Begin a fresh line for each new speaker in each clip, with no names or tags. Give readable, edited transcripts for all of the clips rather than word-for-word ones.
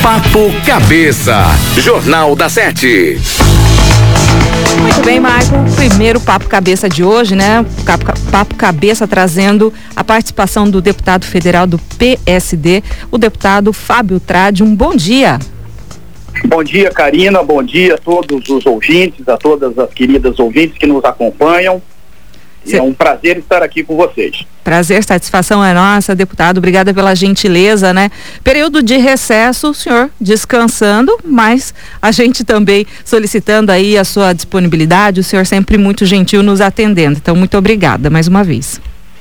Papo Cabeça, Jornal da 7.
Muito bem, Maicon. Primeiro Papo Cabeça de hoje, né? Papo Cabeça trazendo a participação do deputado federal do PSD, o deputado Fábio Tradi. Um bom dia.
Bom dia, Karina. Bom dia a todos os ouvintes, a todas as queridas ouvintes que nos acompanham. É um prazer estar aqui com vocês.
Prazer, satisfação é nossa, deputado. Obrigada pela gentileza, né? Período de recesso, o senhor descansando, mas a gente também solicitando aí a sua disponibilidade, o senhor sempre muito gentil nos atendendo. Então, muito obrigada mais uma vez.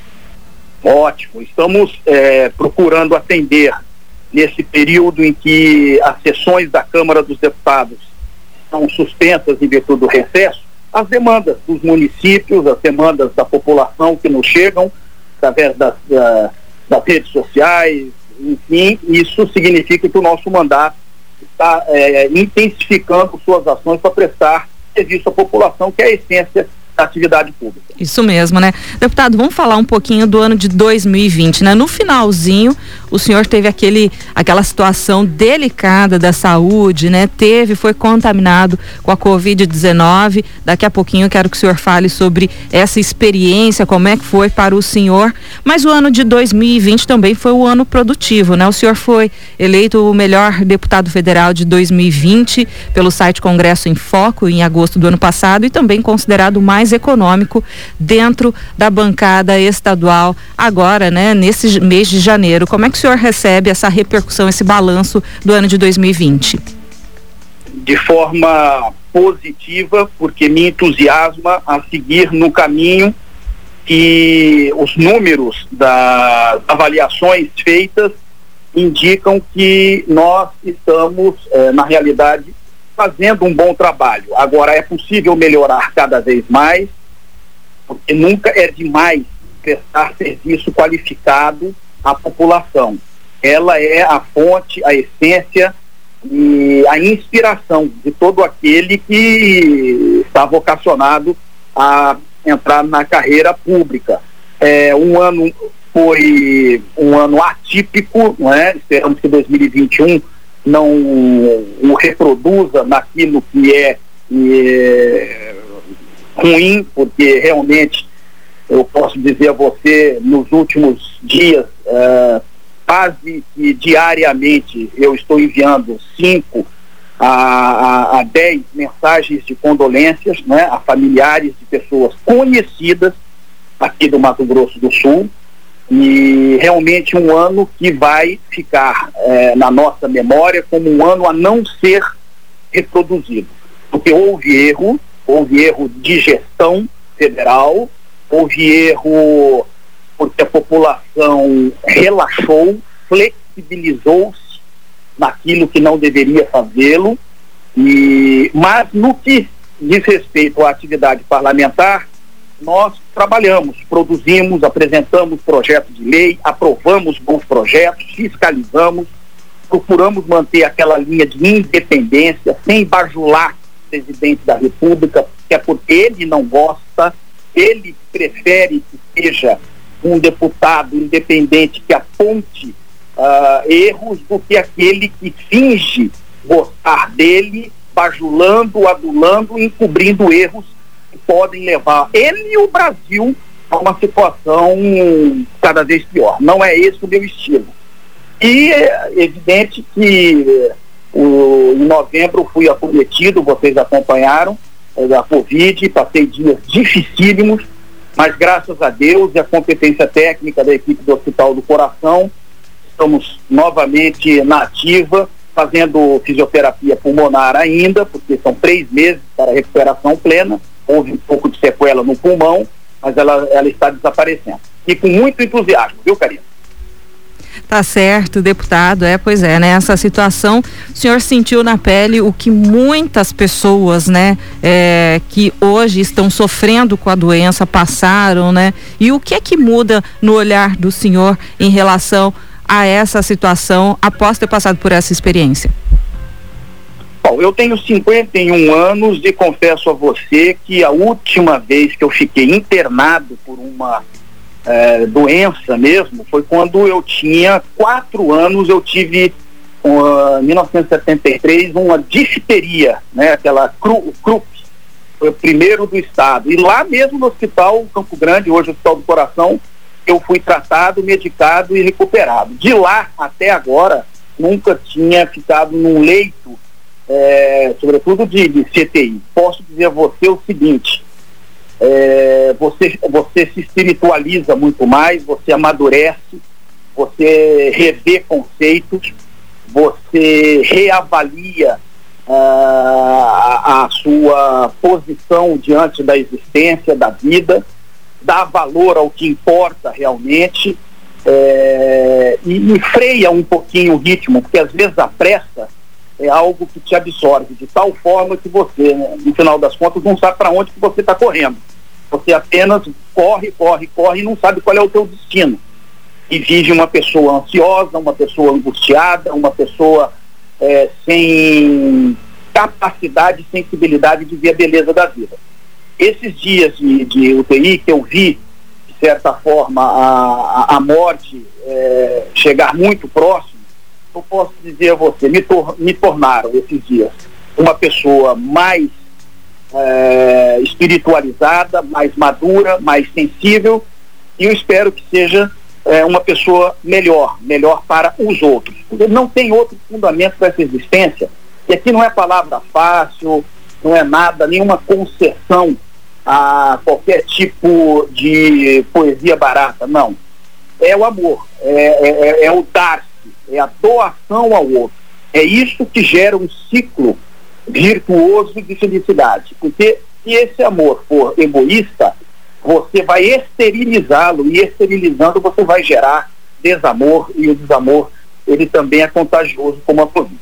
Ótimo. Estamos procurando atender nesse período em que as sessões da Câmara dos Deputados são suspensas em virtude do recesso, as demandas dos municípios, as demandas da população que nos chegam através das redes sociais, enfim, isso significa que o nosso mandato está intensificando suas ações para prestar serviço à população, que é a essência da atividade pública.
Isso mesmo, né? Deputado, vamos falar um pouquinho do ano de 2020, né? No finalzinho, o senhor teve aquela situação delicada da saúde, né? Foi contaminado com a Covid-19. Daqui a pouquinho eu quero que o senhor fale sobre essa experiência, como é que foi para o senhor. Mas o ano de 2020 também foi o ano produtivo, né? O senhor foi eleito o melhor deputado federal de 2020 pelo site Congresso em Foco em agosto do ano passado e também considerado o mais econômico dentro da bancada estadual agora, né, nesse mês de janeiro. Como é que o senhor recebe essa repercussão, esse balanço do ano de 2020?
De forma positiva, porque me entusiasma a seguir no caminho que os números das avaliações feitas indicam que nós estamos, na realidade, fazendo um bom trabalho. Agora, é possível melhorar cada vez mais, porque nunca é demais prestar serviço qualificado à população. Ela é a fonte, a essência e a inspiração de todo aquele que está vocacionado a entrar na carreira pública. Um ano foi um ano atípico, não é? Esperamos que 2021 não o reproduza naquilo que é ruim, porque realmente eu posso dizer a você, nos últimos dias, quase que diariamente eu estou enviando 5 a 10 mensagens de condolências, né, a familiares de pessoas conhecidas aqui do Mato Grosso do Sul. E realmente um ano que vai ficar na nossa memória como um ano a não ser reproduzido, porque houve erro de gestão federal, houve erro porque a população relaxou, flexibilizou-se naquilo que não deveria fazê-lo, mas no que diz respeito à atividade parlamentar, nós trabalhamos, produzimos, apresentamos projetos de lei, aprovamos bons projetos, fiscalizamos, procuramos manter aquela linha de independência, sem bajular o presidente da República, que é porque ele não gosta, ele prefere que seja um deputado independente que aponte erros do que aquele que finge gostar dele, bajulando, adulando, encobrindo erros que podem levar ele e o Brasil a uma situação cada vez pior. Não é esse o meu estilo. E é evidente que em novembro fui acometido, vocês acompanharam, da Covid, passei dias dificílimos, mas graças a Deus e a competência técnica da equipe do Hospital do Coração, estamos novamente na ativa, fazendo fisioterapia pulmonar ainda, porque são 3 meses para a recuperação plena. Houve um pouco de sequela no pulmão, mas ela está desaparecendo. E com muito entusiasmo, viu, Karina?
Tá certo, deputado, pois é, né? Essa situação, o senhor sentiu na pele o que muitas pessoas, né, que hoje estão sofrendo com a doença passaram, né? E o que é que muda no olhar do senhor em relação a essa situação após ter passado por essa experiência?
Bom, eu tenho 51 anos e confesso a você que a última vez que eu fiquei internado por uma doença mesmo foi quando eu tinha 4 anos, eu tive em 1973, uma difteria, né? Aquela Krupp, foi o primeiro do estado. E lá mesmo no Hospital Campo Grande, hoje o Hospital do Coração, eu fui tratado, medicado e recuperado. De lá até agora, nunca tinha ficado num leito, sobretudo de CTI. Posso dizer a você o seguinte, você se espiritualiza muito mais, você amadurece, você revê conceitos, você reavalia a sua posição diante da existência, da vida, dá valor ao que importa realmente, e freia um pouquinho o ritmo, porque às vezes a pressa é algo que te absorve de tal forma que você, no final das contas, não sabe para onde que você está correndo. Você apenas corre e não sabe qual é o teu destino. E vive uma pessoa ansiosa, uma pessoa angustiada, uma pessoa sem capacidade e sensibilidade de ver a beleza da vida. Esses dias de UTI que eu vi, de certa forma, a morte chegar muito próximo, eu posso dizer a você, me tornaram esses dias uma pessoa mais espiritualizada, mais madura, mais sensível, e eu espero que seja uma pessoa melhor para os outros. Porque não tem outro fundamento para essa existência, e aqui não é palavra fácil, não é nada, nenhuma concessão a qualquer tipo de poesia barata, não. É o amor, é o dar-se, é a doação ao outro. É isso que gera um ciclo virtuoso de felicidade, porque se esse amor for egoísta, você vai esterilizá-lo, e esterilizando você vai gerar desamor, e o desamor, ele também é contagioso como a Covid.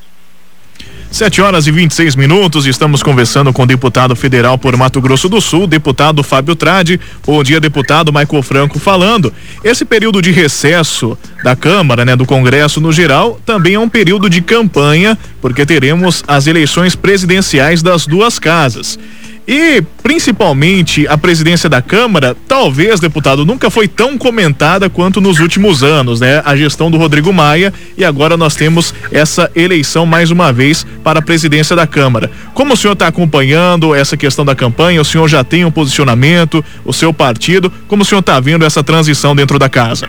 7h26, estamos conversando com o deputado federal por Mato Grosso do Sul, deputado Fábio Tradi. Bom dia, deputado. Michael Franco falando. Esse período de recesso da Câmara, do Congresso no geral, também é um período de campanha, porque teremos as eleições presidenciais das duas casas. E, principalmente, a presidência da Câmara, talvez, deputado, nunca foi tão comentada quanto nos últimos anos, A gestão do Rodrigo Maia, e agora nós temos essa eleição mais uma vez para a presidência da Câmara. Como o senhor está acompanhando essa questão da campanha? O senhor já tem um posicionamento, o seu partido, como o senhor está vendo essa transição dentro da casa?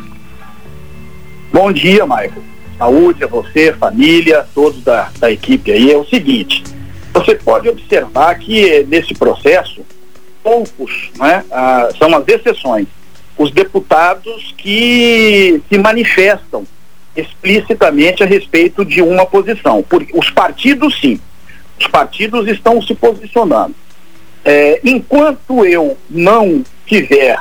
Bom dia, Michael. Saúde a você, família, todos da equipe aí. É o seguinte, você pode observar que nesse processo, poucos, são as exceções, os deputados que se manifestam explicitamente a respeito de uma posição. Porque os partidos, sim, os partidos estão se posicionando. Enquanto eu não tiver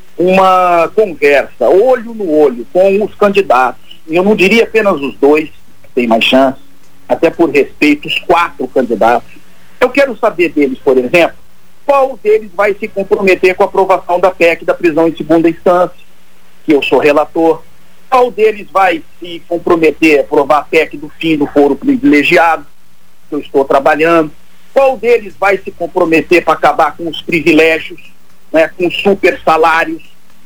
uma conversa olho no olho com os candidatos, e eu não diria apenas os dois, que tem mais chance, até por respeito, os 4 candidatos. Eu quero saber deles, por exemplo, qual deles vai se comprometer com a aprovação da PEC da prisão em segunda instância, que eu sou relator. Qual deles vai se comprometer a aprovar a PEC do fim do foro privilegiado, que eu estou trabalhando. Qual deles vai se comprometer para acabar com os privilégios, com super salários,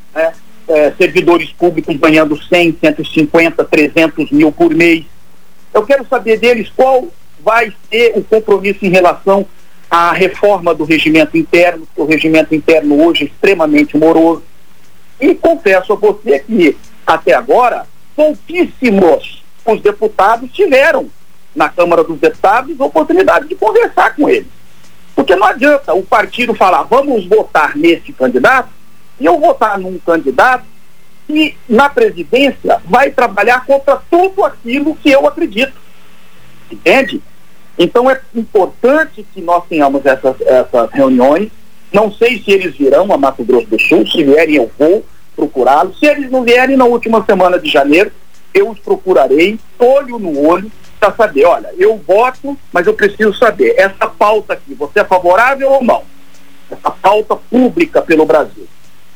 servidores públicos ganhando 100, 150, 300 mil por mês. Eu quero saber deles qual vai ser o compromisso em relação à reforma do regimento interno, porque o regimento interno hoje é extremamente moroso. E confesso a você que, até agora, pouquíssimos os deputados tiveram, na Câmara dos Deputados, oportunidade de conversar com eles. Porque não adianta o partido falar, vamos votar nesse candidato, e eu votar num candidato que na presidência vai trabalhar contra tudo aquilo que eu acredito. Entende? Então é importante que nós tenhamos essas reuniões. Não sei se eles virão a Mato Grosso do Sul. Se vierem, eu vou procurá-los. Se eles não vierem, na última semana de janeiro, eu os procurarei, olho no olho, para saber, olha, eu voto, mas eu preciso saber, essa pauta aqui, você é favorável ou não? Essa pauta pública pelo Brasil.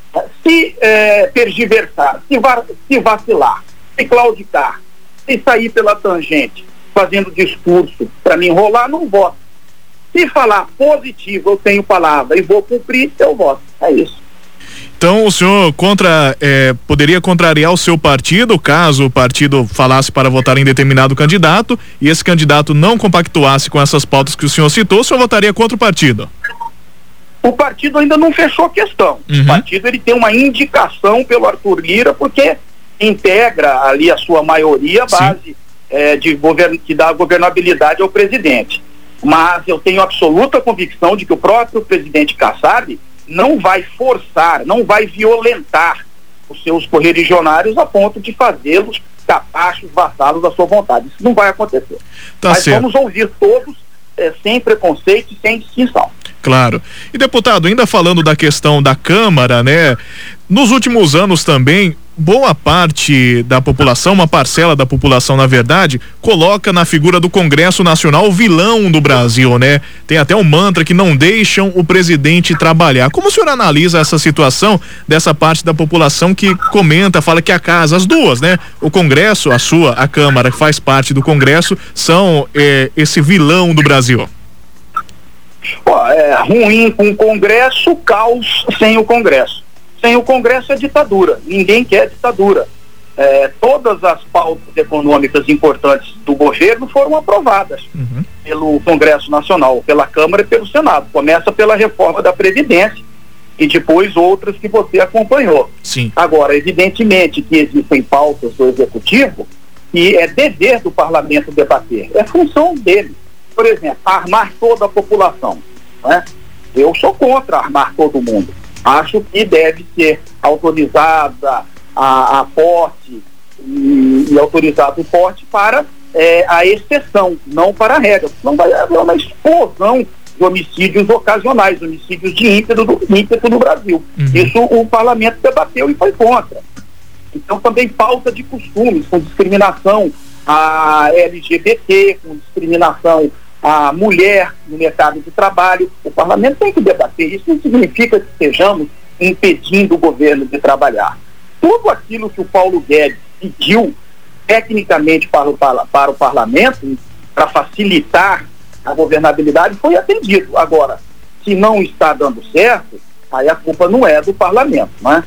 Se tergiversar, se vacilar, se claudicar, se sair pela tangente, fazendo discurso para me enrolar, não voto. Se falar positivo, eu tenho palavra e vou cumprir, eu voto. É isso.
Então o senhor poderia contrariar o seu partido caso o partido falasse para votar em determinado candidato e esse candidato não compactuasse com essas pautas que o senhor citou, o senhor votaria contra o partido?
O partido ainda não fechou a questão. O partido ele tem uma indicação pelo Arthur Lira porque integra ali a sua maioria, a base que dá governabilidade ao presidente. Mas eu tenho absoluta convicção de que o próprio presidente Kassab não vai forçar, não vai violentar os seus correligionários a ponto de fazê-los capachos, vassalos da sua vontade. Isso não vai acontecer. Mas certo. Vamos ouvir todos sem preconceito e sem distinção.
Claro. E deputado, ainda falando da questão da Câmara, né? Nos últimos anos também, boa parte da população, uma parcela da população, na verdade, coloca na figura do Congresso Nacional o vilão do Brasil, né? Tem até um mantra que não deixam o presidente trabalhar. Como o senhor analisa essa situação dessa parte da população que comenta, fala que a casa, as duas, né? O Congresso, a Câmara, que faz parte do Congresso, são esse vilão do Brasil?
É ruim com o Congresso, caos sem o Congresso. Sem o Congresso é ditadura. Ninguém quer ditadura. Todas as pautas econômicas importantes do governo foram aprovadas pelo Congresso Nacional, pela Câmara e pelo Senado. Começa pela reforma da Previdência e depois outras que você acompanhou.
Sim.
Agora, evidentemente que existem pautas do Executivo e é dever do Parlamento debater. É função dele. Por exemplo, armar toda a população. Né? Eu sou contra armar todo mundo. Acho que deve ser autorizada a porte e autorizado o porte para a exceção, não para a regra. Senão vai haver uma explosão de homicídios ocasionais, homicídios de ímpeto no Brasil. Isso o parlamento debateu e foi contra. Então também pauta de costumes, com discriminação a LGBT, com discriminação a mulher no mercado de trabalho. O parlamento tem que debater. Isso não significa que estejamos impedindo o governo de trabalhar. Tudo aquilo que o Paulo Guedes pediu tecnicamente para o parlamento, para facilitar a governabilidade, foi atendido. Agora, se não está dando certo, aí a culpa não é do parlamento, né?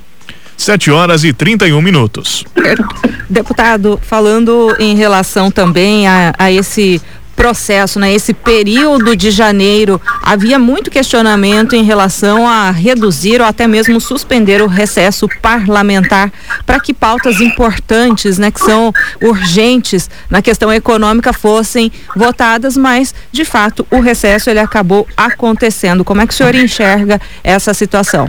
7h31.
Deputado, falando em relação também a esse processo, né? Esse período de janeiro, havia muito questionamento em relação a reduzir ou até mesmo suspender o recesso parlamentar para que pautas importantes, né, que são urgentes na questão econômica fossem votadas, mas de fato o recesso ele acabou acontecendo. Como é que o senhor enxerga essa situação?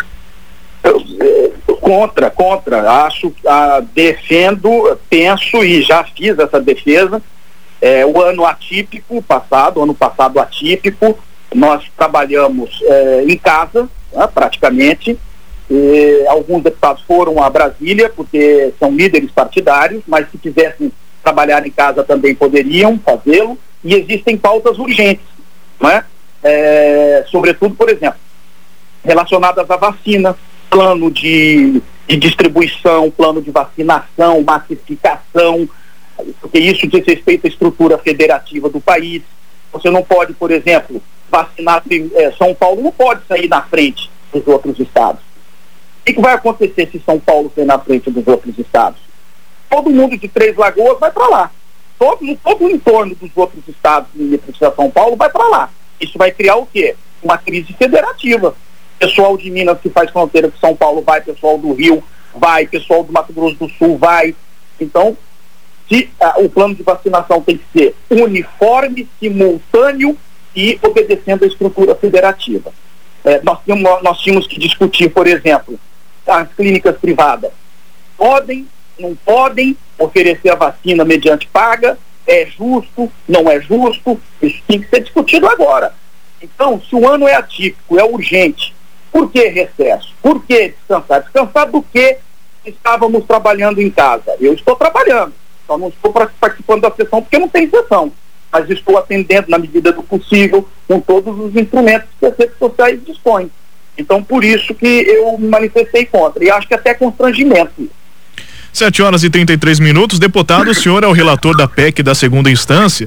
Contra. Acho, defendo, penso e já fiz essa defesa. O ano passado atípico, nós trabalhamos em casa, né, praticamente. Alguns deputados foram a Brasília, porque são líderes partidários, mas se quisessem trabalhar em casa também poderiam fazê-lo, e existem pautas urgentes, né? Sobretudo, por exemplo, relacionadas à vacina, plano de distribuição, plano de vacinação, massificação, porque isso diz respeito à estrutura federativa do país. Você não pode, por exemplo, vacinar São Paulo não pode sair na frente dos outros estados. O que vai acontecer se São Paulo sair na frente dos outros estados? Todo mundo de Três Lagoas vai para lá. Todo o entorno dos outros estados limítrofes a São Paulo vai para lá. Isso vai criar o quê? Uma crise federativa. Pessoal de Minas que faz fronteira com São Paulo vai, pessoal do Rio vai, pessoal do Mato Grosso do Sul vai. Então, se o plano de vacinação tem que ser uniforme, simultâneo e obedecendo a estrutura federativa. Nós tínhamos que discutir, por exemplo, as clínicas privadas. Podem, não podem oferecer a vacina mediante paga? É justo, não é justo? Isso tem que ser discutido agora. Então, se o ano é atípico, é urgente, por que recesso? Por que descansar? Descansar do que estávamos trabalhando em casa? Eu estou trabalhando. Só não estou participando da sessão porque não tem sessão, mas estou atendendo na medida do possível com todos os instrumentos que as redes sociais dispõem. Então, por isso que eu me manifestei contra, e acho que até constrangimento.
7h33. Deputado, o senhor é o relator da PEC da segunda instância,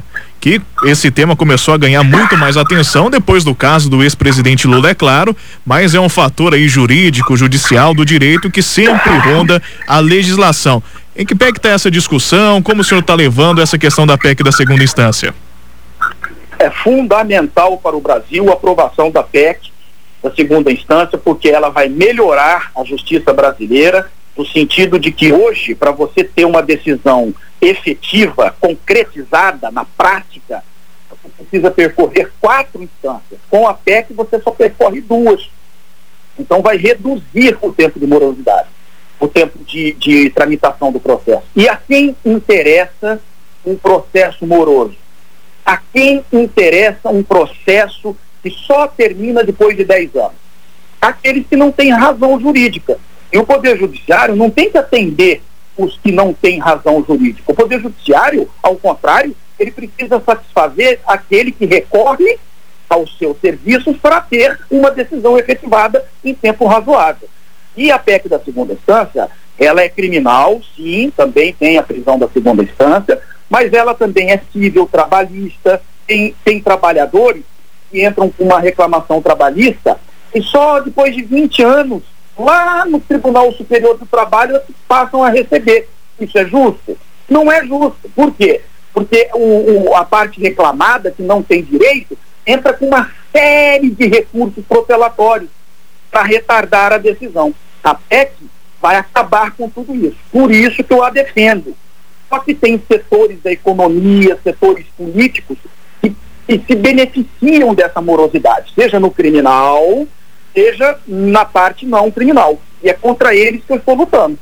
que esse tema começou a ganhar muito mais atenção depois do caso do ex-presidente Lula, é claro, mas é um fator aí jurídico, judicial, do direito que sempre ronda a legislação. Em que pé que está essa discussão? Como o senhor está levando essa questão da PEC da segunda instância?
É fundamental para o Brasil a aprovação da PEC da segunda instância, porque ela vai melhorar a justiça brasileira, no sentido de que hoje, para você ter uma decisão efetiva, concretizada na prática, você precisa percorrer 4 instâncias. Com a PEC você só percorre 2. Então vai reduzir o tempo de morosidade, o tempo de tramitação do processo. E a quem interessa um processo moroso? A quem interessa um processo que só termina depois de 10 anos? Aqueles que não têm razão jurídica. E o Poder Judiciário não tem que atender os que não têm razão jurídica. O Poder Judiciário, ao contrário, ele precisa satisfazer aquele que recorre aos seus serviços para ter uma decisão efetivada em tempo razoável. E a PEC da segunda instância, ela é criminal, sim, também tem a prisão da segunda instância, mas ela também é civil, trabalhista, tem trabalhadores que entram com uma reclamação trabalhista e só depois de 20 anos, lá no Tribunal Superior do Trabalho, passam a receber. Isso é justo? Não é justo. Por quê? Porque a parte reclamada, que não tem direito, entra com uma série de recursos protelatórios para retardar a decisão. A PEC vai acabar com tudo isso. Por isso que eu a defendo. Só que tem setores da economia, setores políticos que se beneficiam dessa morosidade, seja no criminal, seja na parte não criminal. E é contra eles que eu estou lutando.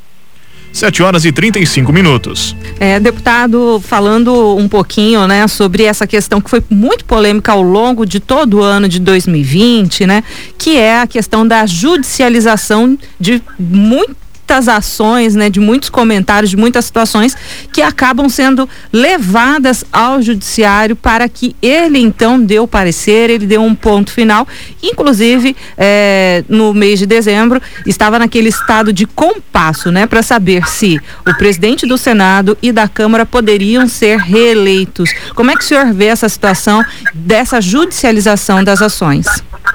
7h35.
Deputado, falando um pouquinho, né, sobre essa questão que foi muito polêmica ao longo de todo o ano de 2020, né, que é a questão da judicialização de muitas ações, né, de muitos comentários, de muitas situações que acabam sendo levadas ao judiciário para que ele então dê o parecer, ele dê um ponto final. Inclusive, no mês de dezembro, estava naquele estado de compasso, né, para saber se o presidente do Senado e da Câmara poderiam ser reeleitos. Como é que o senhor vê essa situação dessa judicialização das ações?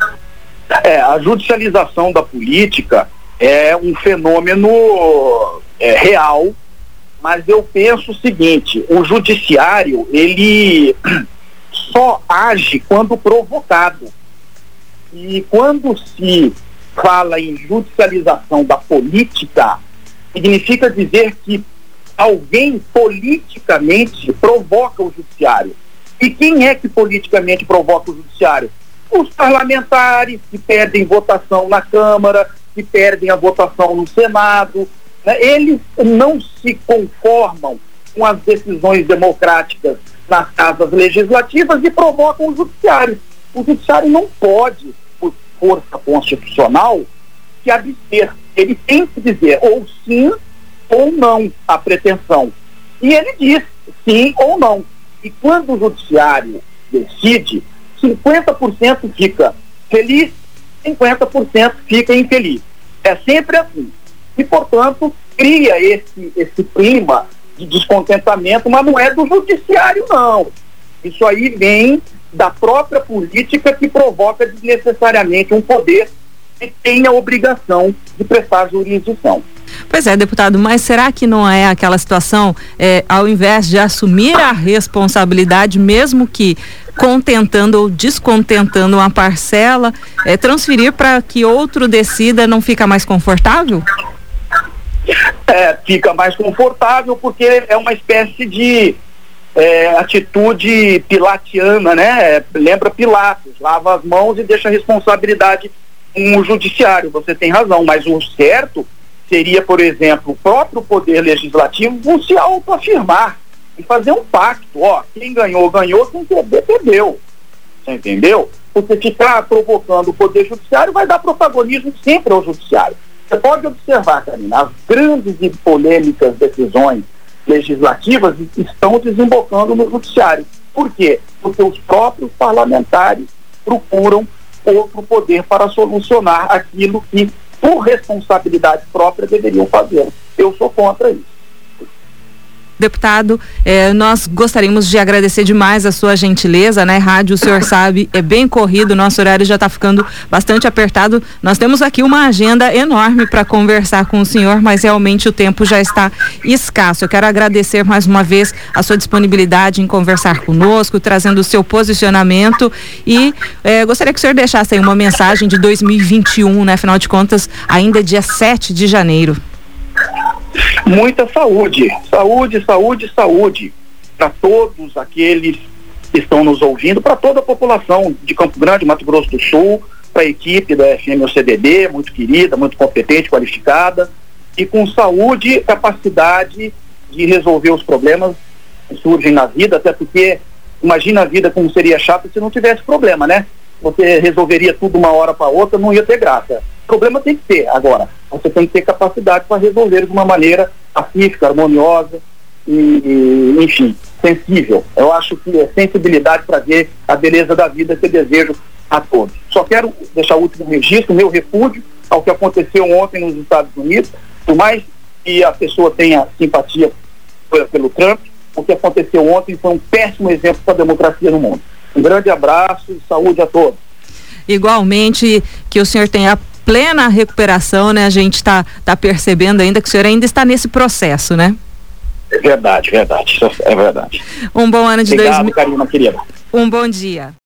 A judicialização da política é um fenômeno real, mas eu penso o seguinte: o judiciário, ele só age quando provocado. E quando se fala em judicialização da política, significa dizer que alguém politicamente provoca o judiciário. E quem é que politicamente provoca o judiciário? Os parlamentares que perdem votação na Câmara, que perdem a votação no Senado, né? Eles não se conformam com as decisões democráticas nas casas legislativas e provocam o judiciário. O judiciário não pode, por força constitucional, se abster. Ele tem que dizer ou sim ou não à pretensão. E ele diz sim ou não. E quando o judiciário decide, 50% fica feliz, 50% fica infeliz. É sempre assim. E, portanto, cria esse clima de descontentamento, mas não é do judiciário, não. Isso aí vem da própria política, que provoca desnecessariamente um poder que tem a obrigação de prestar jurisdição.
Pois é, deputado, mas será que não é aquela situação, ao invés de assumir a responsabilidade, mesmo que contentando ou descontentando uma parcela, transferir para que outro decida, não fica mais confortável?
Fica mais confortável porque é uma espécie de atitude pilatiana, né? Lembra Pilatos, lava as mãos e deixa a responsabilidade com o judiciário. Você tem razão, mas o certo seria, por exemplo, o próprio Poder Legislativo se autoafirmar e fazer um pacto. Quem ganhou, ganhou, quem perdeu, perdeu. Você entendeu? Você ficar provocando o Poder Judiciário vai dar protagonismo sempre ao Judiciário. Você pode observar, Karina, as grandes e polêmicas decisões legislativas estão desembocando no Judiciário. Por quê? Porque os próprios parlamentares procuram outro poder para solucionar aquilo que, por responsabilidade própria, deveriam fazer. Eu sou contra isso.
Deputado, nós gostaríamos de agradecer demais a sua gentileza, né? Rádio, o senhor sabe, é bem corrido, nosso horário já está ficando bastante apertado. Nós temos aqui uma agenda enorme para conversar com o senhor, mas realmente o tempo já está escasso. Eu quero agradecer mais uma vez a sua disponibilidade em conversar conosco, trazendo o seu posicionamento e gostaria que o senhor deixasse aí uma mensagem de 2021, né? Afinal de contas, ainda é dia 7 de janeiro.
Muita saúde para todos aqueles que estão nos ouvindo, para toda a população de Campo Grande, Mato Grosso do Sul, para a equipe da FM OCDD, muito querida, muito competente, qualificada, e com saúde e capacidade de resolver os problemas que surgem na vida, até porque imagina a vida como seria chata se não tivesse problema, né? Você resolveria tudo uma hora para outra, não ia ter graça. Problema tem que ter. Agora, você tem que ter capacidade para resolver de uma maneira pacífica, harmoniosa e, enfim, sensível. Eu acho que é sensibilidade para ver a beleza da vida que eu desejo a todos. Só quero deixar o último registro, meu repúdio ao que aconteceu ontem nos Estados Unidos. Por mais que a pessoa tenha simpatia pelo Trump, o que aconteceu ontem foi um péssimo exemplo para a democracia no mundo. Um grande abraço e saúde a todos.
Igualmente, que o senhor tenha plena recuperação, né? A gente está percebendo ainda que o senhor ainda está nesse processo, né?
É verdade. Um bom ano de
Obrigado,
Karina, querida.
Um bom dia.